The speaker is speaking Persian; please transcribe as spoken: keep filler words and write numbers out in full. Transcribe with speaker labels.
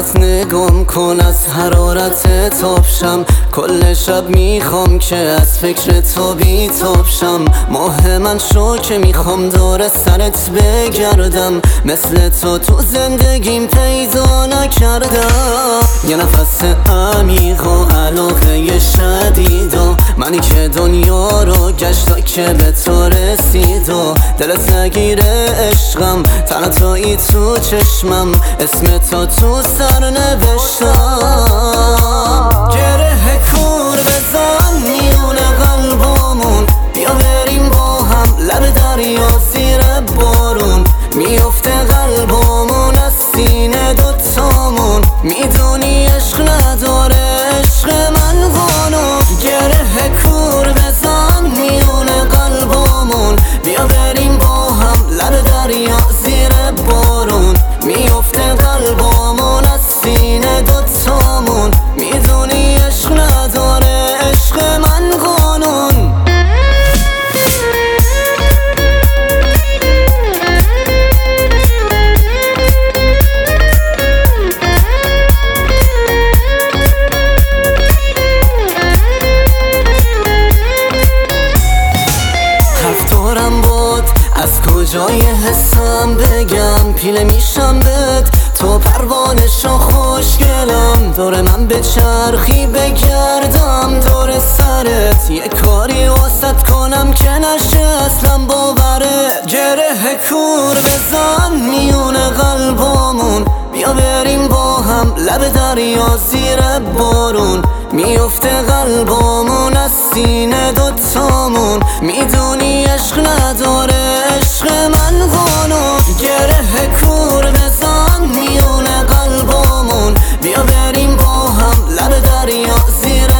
Speaker 1: فقط نگم کن از حرارت تابشم. کل شب میخوام که از فکر تو بیتابشم. ماه من شو که میخوام دور سرت بگردم. مثل تو تو زندگیم پیدا نکردم. یه نفس عمیق و علاقه شدید و منی که دنیا رو گشتا که به تو رسید و دلت نگیره عشقم. تنهایی تو چشمم، اسم تو تو سر نوشتم. گره کور بزن میون قلبامون، بیا بریم با هم لب دریا زیر بارون. میفته قلبامون از سینه دوتامون، میدونی عشق نداره عشق من قانون. گره کور بزن میون قلبامون، بیا بریم با هم لب دریا زیر بارون. میفته قلبامون از سینه دوتامون، میدونی عشق نداره عشق من قانون. از کجای حسم بگم پیله میشم بهت، تو پروانش و خوشگلم. دور من به چرخی بگردم دور سرت، یه کاری واسط کنم که نشه اصلا باورت. گره کور بزن میون قلبامون، بیا بریم با هم لب دریا زیر بارون. میفته قلبامون از سینه دوتامون، میدونی عشق نداره عشق من قانون. گره کور بزن میون قلبامون، بیا بریم با هم لب دریا زیر